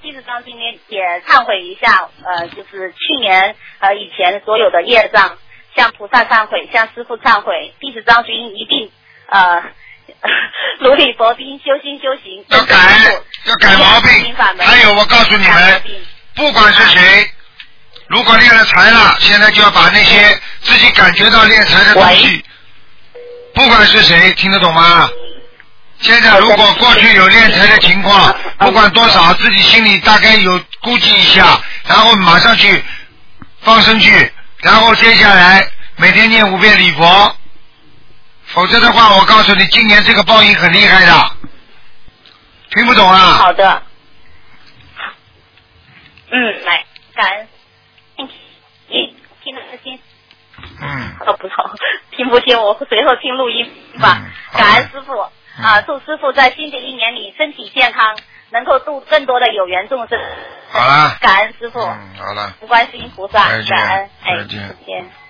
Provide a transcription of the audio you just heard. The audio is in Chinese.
70章今天也忏悔一下，就是去年以前所有的业障，向菩萨忏悔，向师父忏悔。弟子张军一定如履薄冰，修心修行， 要改毛病。还有，我告诉你们，不管是谁，如果练了财了，现在就要把那些自己感觉到练财的东西，不管是谁，听得懂吗？现在如果过去有练财的情况，不管多少，自己心里大概有估计一下，然后马上去放生去，然后接下来每天念5遍礼佛，否则的话，我告诉你，今年这个报应很厉害的。听不懂啊？ 好的。来，感恩。听得清。不错，听不清，我随后听录音吧。感恩师父。祝师父在新的一年里身体健康，能够度更多的有缘众生。 好了， 感恩师父。 好了。 观世音菩萨，感恩。 再见。 再见。